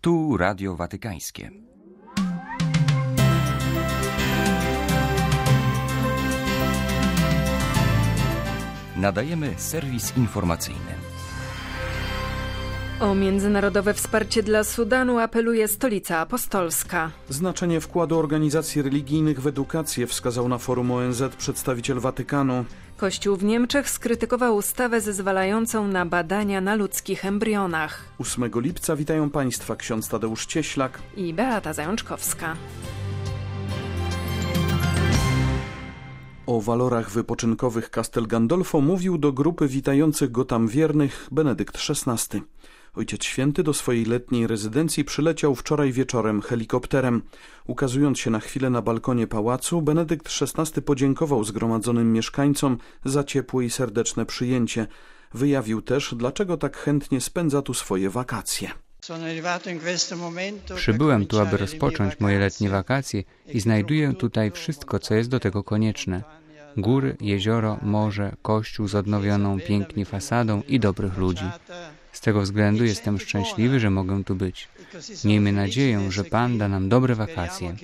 Tu Radio Watykańskie. Nadajemy serwis informacyjny. O międzynarodowe wsparcie dla Sudanu apeluje Stolica Apostolska. Znaczenie wkładu organizacji religijnych w edukację wskazał na forum ONZ przedstawiciel Watykanu. Kościół w Niemczech skrytykował ustawę zezwalającą na badania na ludzkich embrionach. 8 lipca witają Państwa ksiądz Tadeusz Cieślak I Beata Zajączkowska. O walorach wypoczynkowych Castel Gandolfo mówił do grupy witających go tam wiernych Benedykt XVI. Ojciec Święty do swojej letniej rezydencji przyleciał wczoraj wieczorem helikopterem. Ukazując się na chwilę na balkonie pałacu, Benedykt XVI podziękował zgromadzonym mieszkańcom za ciepłe i serdeczne przyjęcie. Wyjawił też, dlaczego tak chętnie spędza tu swoje wakacje. Przybyłem tu, aby rozpocząć moje letnie wakacje i znajduję tutaj wszystko, co jest do tego konieczne. Góry, jezioro, morze, kościół z odnowioną pięknie fasadą i dobrych ludzi. Z tego względu jestem szczęśliwy, że mogę tu być. Miejmy nadzieję, że Pan da nam dobre wakacje.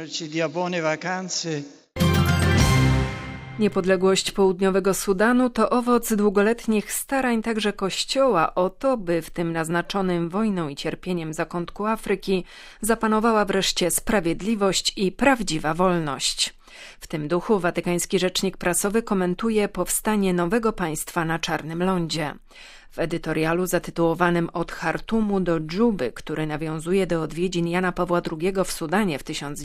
Niepodległość południowego Sudanu to owoc długoletnich starań także Kościoła o to, by w tym naznaczonym wojną i cierpieniem zakątku Afryki zapanowała wreszcie sprawiedliwość i prawdziwa wolność. W tym duchu watykański rzecznik prasowy komentuje powstanie nowego państwa na Czarnym Lądzie. W edytorialu zatytułowanym Od Chartumu do Dżuby, który nawiązuje do odwiedzin Jana Pawła II w Sudanie w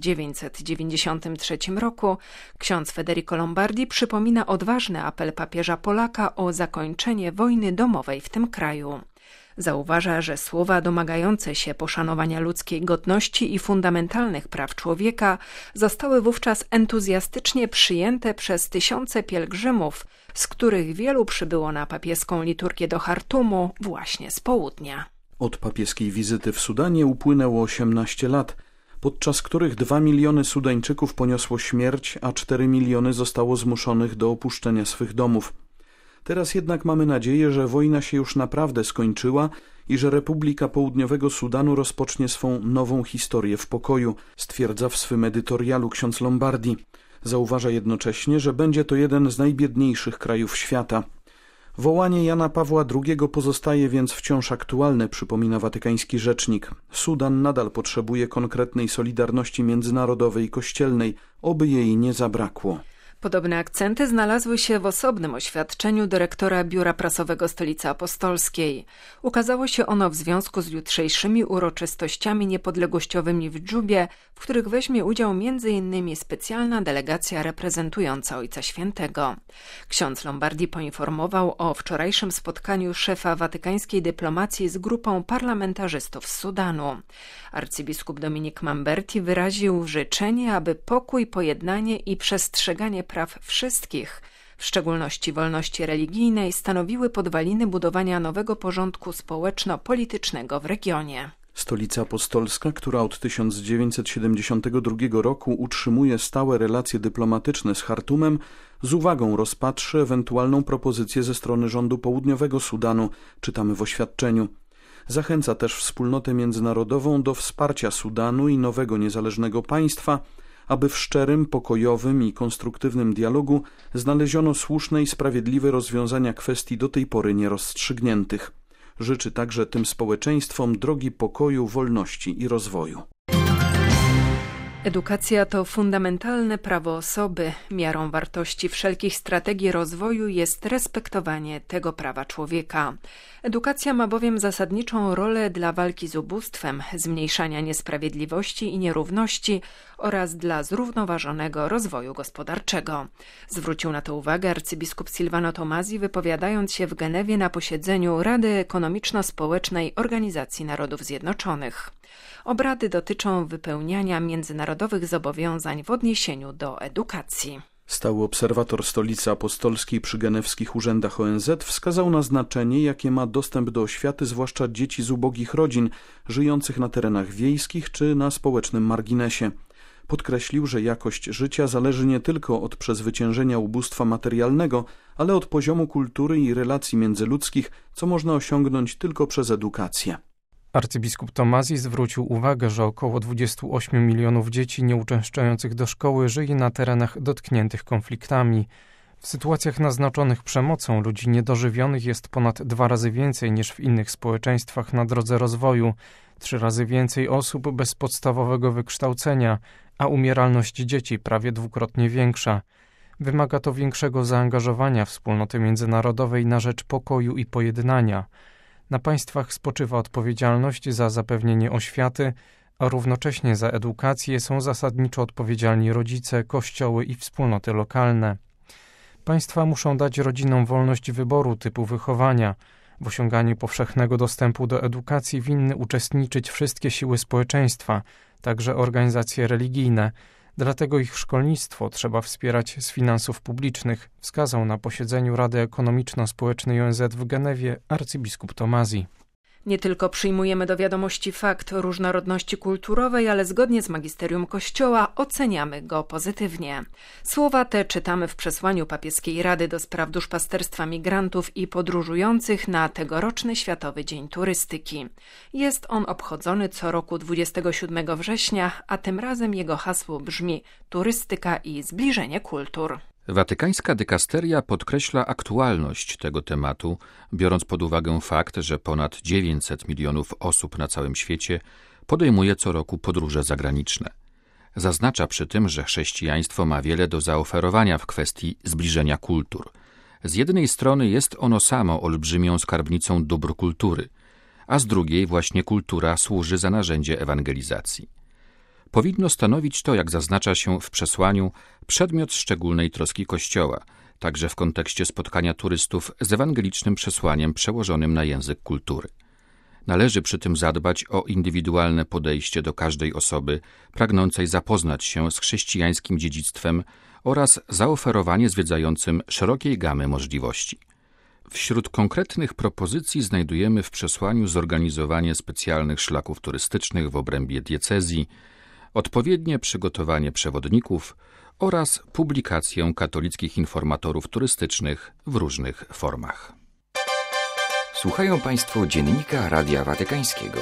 1993 roku, ksiądz Federico Lombardi przypomina odważny apel papieża Polaka o zakończenie wojny domowej w tym kraju. Zauważa, że słowa domagające się poszanowania ludzkiej godności i fundamentalnych praw człowieka zostały wówczas entuzjastycznie przyjęte przez tysiące pielgrzymów, z których wielu przybyło na papieską liturgię do Chartumu właśnie z południa. Od papieskiej wizyty w Sudanie upłynęło 18 lat, podczas których 2 miliony Sudańczyków poniosło śmierć, a 4 miliony zostało zmuszonych do opuszczenia swych domów. Teraz jednak mamy nadzieję, że wojna się już naprawdę skończyła i że Republika Południowego Sudanu rozpocznie swą nową historię w pokoju, stwierdza w swym edytorialu ksiądz Lombardi. Zauważa jednocześnie, że będzie to jeden z najbiedniejszych krajów świata. Wołanie Jana Pawła II pozostaje więc wciąż aktualne, przypomina watykański rzecznik. Sudan nadal potrzebuje konkretnej solidarności międzynarodowej i kościelnej, oby jej nie zabrakło. Podobne akcenty znalazły się w osobnym oświadczeniu dyrektora Biura Prasowego Stolicy Apostolskiej. Ukazało się ono w związku z jutrzejszymi uroczystościami niepodległościowymi w Dżubie, w których weźmie udział m.in. specjalna delegacja reprezentująca Ojca Świętego. Ksiądz Lombardi poinformował o wczorajszym spotkaniu szefa watykańskiej dyplomacji z grupą parlamentarzystów z Sudanu. Arcybiskup Dominik Mamberti wyraził życzenie, aby pokój, pojednanie i przestrzeganie praw wszystkich, w szczególności wolności religijnej, stanowiły podwaliny budowania nowego porządku społeczno-politycznego w regionie. Stolica Apostolska, która od 1972 roku utrzymuje stałe relacje dyplomatyczne z Chartumem, z uwagą rozpatrzy ewentualną propozycję ze strony rządu południowego Sudanu, czytamy w oświadczeniu. Zachęca też wspólnotę międzynarodową do wsparcia Sudanu i nowego niezależnego państwa, aby w szczerym, pokojowym i konstruktywnym dialogu znaleziono słuszne i sprawiedliwe rozwiązania kwestii do tej pory nierozstrzygniętych. Życzy także tym społeczeństwom drogi pokoju, wolności i rozwoju. Edukacja to fundamentalne prawo osoby. Miarą wartości wszelkich strategii rozwoju jest respektowanie tego prawa człowieka. Edukacja ma bowiem zasadniczą rolę dla walki z ubóstwem, zmniejszania niesprawiedliwości i nierówności oraz dla zrównoważonego rozwoju gospodarczego. Zwrócił na to uwagę arcybiskup Silvano Tomasi, wypowiadając się w Genewie na posiedzeniu Rady Ekonomiczno-Społecznej Organizacji Narodów Zjednoczonych. Obrady dotyczą wypełniania międzynarodowych zobowiązań w odniesieniu do edukacji. Stały obserwator Stolicy Apostolskiej przy genewskich urzędach ONZ wskazał na znaczenie, jakie ma dostęp do oświaty, zwłaszcza dzieci z ubogich rodzin, żyjących na terenach wiejskich czy na społecznym marginesie. Podkreślił, że jakość życia zależy nie tylko od przezwyciężenia ubóstwa materialnego, ale od poziomu kultury i relacji międzyludzkich, co można osiągnąć tylko przez edukację. Arcybiskup Tomazji zwrócił uwagę, że około 28 milionów dzieci nieuczęszczających do szkoły żyje na terenach dotkniętych konfliktami. W sytuacjach naznaczonych przemocą ludzi niedożywionych jest ponad 2 razy więcej niż w innych społeczeństwach na drodze rozwoju, 3 razy więcej osób bez podstawowego wykształcenia, a umieralność dzieci prawie 2-krotnie większa. Wymaga to większego zaangażowania wspólnoty międzynarodowej na rzecz pokoju i pojednania. Na państwach spoczywa odpowiedzialność za zapewnienie oświaty, a równocześnie za edukację są zasadniczo odpowiedzialni rodzice, kościoły i wspólnoty lokalne. Państwa muszą dać rodzinom wolność wyboru typu wychowania. W osiąganiu powszechnego dostępu do edukacji winny uczestniczyć wszystkie siły społeczeństwa, także organizacje religijne. Dlatego ich szkolnictwo trzeba wspierać z finansów publicznych, wskazał na posiedzeniu Rady Ekonomiczno-Społecznej ONZ w Genewie arcybiskup Tomazji. Nie tylko przyjmujemy do wiadomości fakt różnorodności kulturowej, ale zgodnie z magisterium Kościoła oceniamy go pozytywnie. Słowa te czytamy w przesłaniu Papieskiej Rady do spraw duszpasterstwa migrantów i podróżujących na tegoroczny Światowy Dzień Turystyki. Jest on obchodzony co roku 27 września, a tym razem jego hasło brzmi turystyka i zbliżenie kultur. Watykańska dykasteria podkreśla aktualność tego tematu, biorąc pod uwagę fakt, że ponad 900 milionów osób na całym świecie podejmuje co roku podróże zagraniczne. Zaznacza przy tym, że chrześcijaństwo ma wiele do zaoferowania w kwestii zbliżenia kultur. Z jednej strony jest ono samo olbrzymią skarbnicą dóbr kultury, a z drugiej właśnie kultura służy za narzędzie ewangelizacji. Powinno stanowić to, jak zaznacza się w przesłaniu, przedmiot szczególnej troski Kościoła, także w kontekście spotkania turystów z ewangelicznym przesłaniem przełożonym na język kultury. Należy przy tym zadbać o indywidualne podejście do każdej osoby pragnącej zapoznać się z chrześcijańskim dziedzictwem oraz zaoferowanie zwiedzającym szerokiej gamy możliwości. Wśród konkretnych propozycji znajdujemy w przesłaniu zorganizowanie specjalnych szlaków turystycznych w obrębie diecezji, odpowiednie przygotowanie przewodników oraz publikację katolickich informatorów turystycznych w różnych formach. Słuchają Państwo Dziennika Radia Watykańskiego.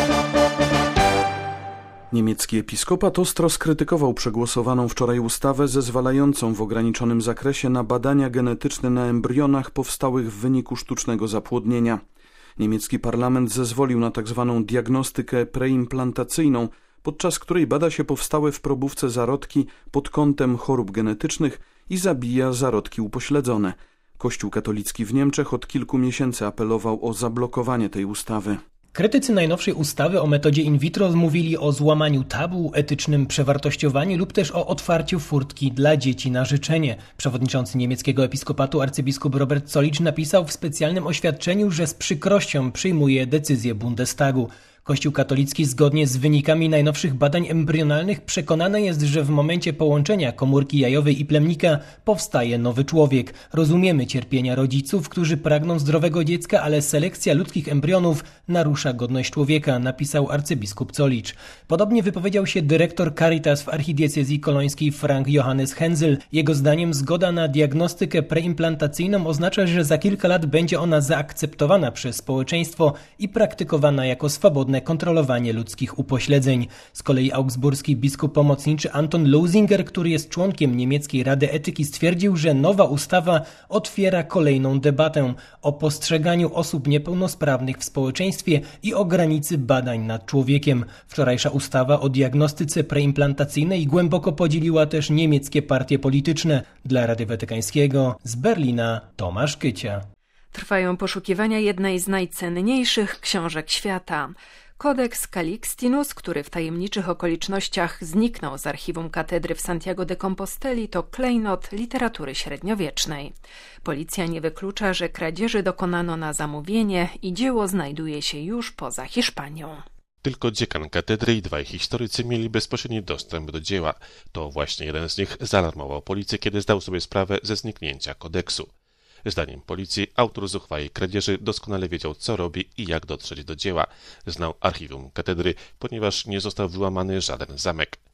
Niemiecki episkopat ostro skrytykował przegłosowaną wczoraj ustawę zezwalającą w ograniczonym zakresie na badania genetyczne na embrionach powstałych w wyniku sztucznego zapłodnienia. Niemiecki parlament zezwolił na tzw. diagnostykę preimplantacyjną, podczas której bada się powstałe w probówce zarodki pod kątem chorób genetycznych i zabija zarodki upośledzone. Kościół katolicki w Niemczech od kilku miesięcy apelował o zablokowanie tej ustawy. Krytycy najnowszej ustawy o metodzie in vitro mówili o złamaniu tabu, etycznym przewartościowaniu lub też o otwarciu furtki dla dzieci na życzenie. Przewodniczący niemieckiego episkopatu arcybiskup Robert Zollitsch napisał w specjalnym oświadczeniu, że z przykrością przyjmuje decyzję Bundestagu. Kościół katolicki zgodnie z wynikami najnowszych badań embrionalnych przekonany jest, że w momencie połączenia komórki jajowej i plemnika powstaje nowy człowiek. Rozumiemy cierpienia rodziców, którzy pragną zdrowego dziecka, ale selekcja ludzkich embrionów narusza godność człowieka, napisał arcybiskup Zollitsch. Podobnie wypowiedział się dyrektor Caritas w archidiecezji kolońskiej Frank Johannes Hensel. Jego zdaniem zgoda na diagnostykę preimplantacyjną oznacza, że za kilka lat będzie ona zaakceptowana przez społeczeństwo i praktykowana jako swobodne kontrolowanie ludzkich upośledzeń. Z kolei augsburski biskup pomocniczy Anton Losinger, który jest członkiem niemieckiej Rady Etyki, stwierdził, że nowa ustawa otwiera kolejną debatę o postrzeganiu osób niepełnosprawnych w społeczeństwie i o granicy badań nad człowiekiem. Wczorajsza ustawa o diagnostyce preimplantacyjnej głęboko podzieliła też niemieckie partie polityczne. Dla Rady Watykańskiego z Berlina Tomasz Kycia. Trwają poszukiwania jednej z najcenniejszych książek świata. Codex Calixtinus, który w tajemniczych okolicznościach zniknął z archiwum katedry w Santiago de Composteli, to klejnot literatury średniowiecznej. Policja nie wyklucza, że kradzieży dokonano na zamówienie i dzieło znajduje się już poza Hiszpanią. Tylko dziekan katedry i 2 historycy mieli bezpośredni dostęp do dzieła. To właśnie jeden z nich zaalarmował policję, kiedy zdał sobie sprawę ze zniknięcia kodeksu. Zdaniem policji autor zuchwałej kradzieży doskonale wiedział, co robi i jak dotrzeć do dzieła. Znał archiwum katedry, ponieważ nie został wyłamany żaden zamek.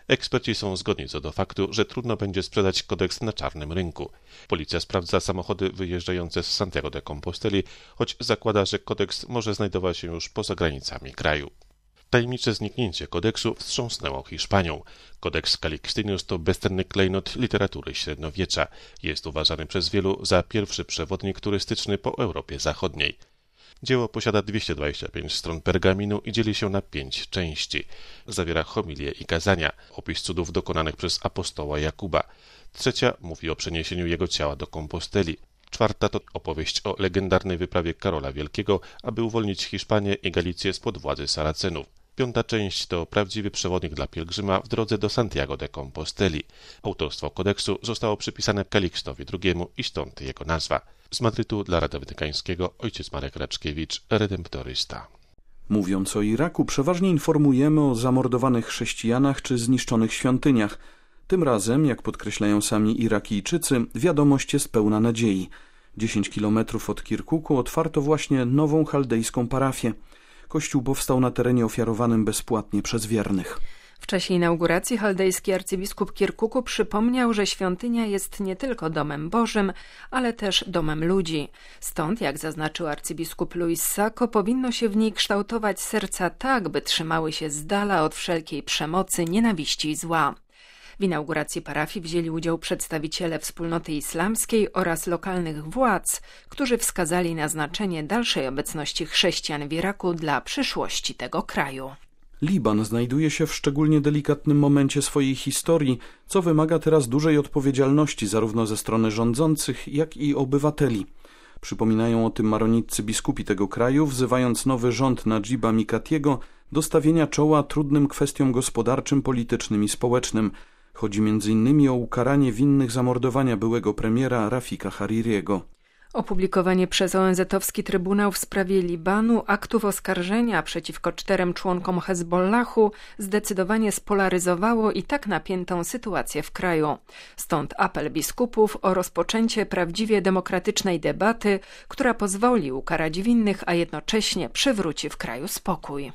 Eksperci są zgodni co do faktu, że trudno będzie sprzedać kodeks na czarnym rynku. Policja sprawdza samochody wyjeżdżające z Santiago de Composteli, choć zakłada, że kodeks może znajdować się już poza granicami kraju. Tajemnicze zniknięcie kodeksu wstrząsnęło Hiszpanią. Kodeks Calixtinus to bezcenny klejnot literatury średniowiecza. Jest uważany przez wielu za pierwszy przewodnik turystyczny po Europie Zachodniej. Dzieło posiada 225 stron pergaminu i dzieli się na 5 części. Zawiera homilie i kazania, opis cudów dokonanych przez apostoła Jakuba. Trzecia mówi o przeniesieniu jego ciała do Komposteli. Czwarta to opowieść o legendarnej wyprawie Karola Wielkiego, aby uwolnić Hiszpanię i Galicję spod władzy Saracenów. Piąta część to prawdziwy przewodnik dla pielgrzyma w drodze do Santiago de Composteli. Autorstwo kodeksu zostało przypisane Calixtowi II i stąd jego nazwa. Z Madrytu dla Radia Watykańskiego ojciec Marek Raczkiewicz, redemptorysta. Mówiąc o Iraku, przeważnie informujemy o zamordowanych chrześcijanach czy zniszczonych świątyniach. Tym razem, jak podkreślają sami Irakijczycy, wiadomość jest pełna nadziei. 10 kilometrów od Kirkuku otwarto właśnie nową chaldejską parafię. Kościół powstał na terenie ofiarowanym bezpłatnie przez wiernych. W czasie inauguracji chaldejski arcybiskup Kirkuku przypomniał, że świątynia jest nie tylko domem Bożym, ale też domem ludzi. Stąd, jak zaznaczył arcybiskup Luis Sacco, powinno się w niej kształtować serca tak, by trzymały się z dala od wszelkiej przemocy, nienawiści i zła. W inauguracji parafii wzięli udział przedstawiciele wspólnoty islamskiej oraz lokalnych władz, którzy wskazali na znaczenie dalszej obecności chrześcijan w Iraku dla przyszłości tego kraju. Liban znajduje się w szczególnie delikatnym momencie swojej historii, co wymaga teraz dużej odpowiedzialności zarówno ze strony rządzących, jak i obywateli. Przypominają o tym maronitcy biskupi tego kraju, wzywając nowy rząd Nadžiba Mikatiego do stawienia czoła trudnym kwestiom gospodarczym, politycznym i społecznym. Chodzi m.in. o ukaranie winnych zamordowania byłego premiera Rafika Haririego. Opublikowanie przez ONZ-owski Trybunał w sprawie Libanu aktów oskarżenia przeciwko 4 członkom Hezbollahu zdecydowanie spolaryzowało i tak napiętą sytuację w kraju. Stąd apel biskupów o rozpoczęcie prawdziwie demokratycznej debaty, która pozwoli ukarać winnych, a jednocześnie przywróci w kraju spokój.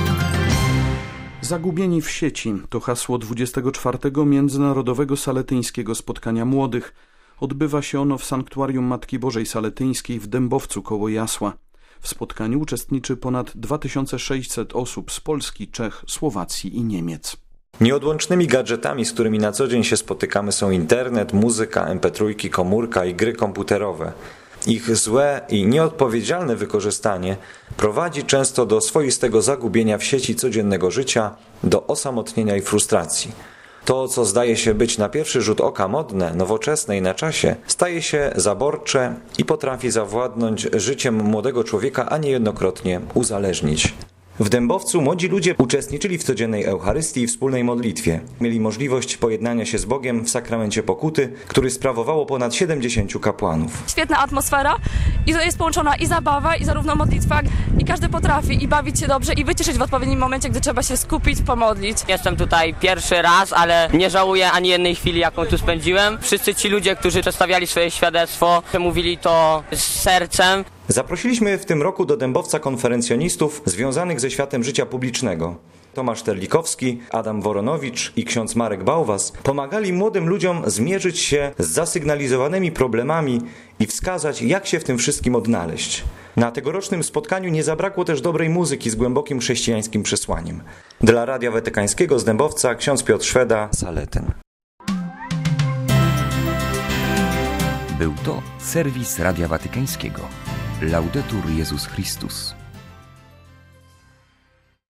Zagubieni w sieci to hasło 24. Międzynarodowego Saletyńskiego Spotkania Młodych. Odbywa się ono w Sanktuarium Matki Bożej Saletyńskiej w Dębowcu koło Jasła. W spotkaniu uczestniczy ponad 2600 osób z Polski, Czech, Słowacji i Niemiec. Nieodłącznymi gadżetami, z którymi na co dzień się spotykamy, są internet, muzyka, MP3, komórka i gry komputerowe. Ich złe i nieodpowiedzialne wykorzystanie prowadzi często do swoistego zagubienia w sieci codziennego życia, do osamotnienia i frustracji. To, co zdaje się być na pierwszy rzut oka modne, nowoczesne i na czasie, staje się zaborcze i potrafi zawładnąć życiem młodego człowieka, a niejednokrotnie uzależnić. W Dębowcu młodzi ludzie uczestniczyli w codziennej Eucharystii i wspólnej modlitwie. Mieli możliwość pojednania się z Bogiem w sakramencie pokuty, który sprawowało ponad 70 kapłanów. Świetna atmosfera i jest połączona i zabawa, i zarówno modlitwa, i każdy potrafi i bawić się dobrze i wyciszyć w odpowiednim momencie, gdy trzeba się skupić, pomodlić. Jestem tutaj pierwszy raz, ale nie żałuję ani jednej chwili, jaką tu spędziłem. Wszyscy ci ludzie, którzy przedstawiali swoje świadectwo, mówili to z sercem. Zaprosiliśmy w tym roku do Dębowca konferencjonistów związanych ze światem życia publicznego. Tomasz Terlikowski, Adam Woronowicz i ksiądz Marek Bałwas pomagali młodym ludziom zmierzyć się z zasygnalizowanymi problemami i wskazać, jak się w tym wszystkim odnaleźć. Na tegorocznym spotkaniu nie zabrakło też dobrej muzyki z głębokim chrześcijańskim przesłaniem. Dla Radia Watykańskiego z Dębowca ksiądz Piotr Szweda, Saletyn. Był to serwis Radia Watykańskiego. Laudetur Jezus Chrystus.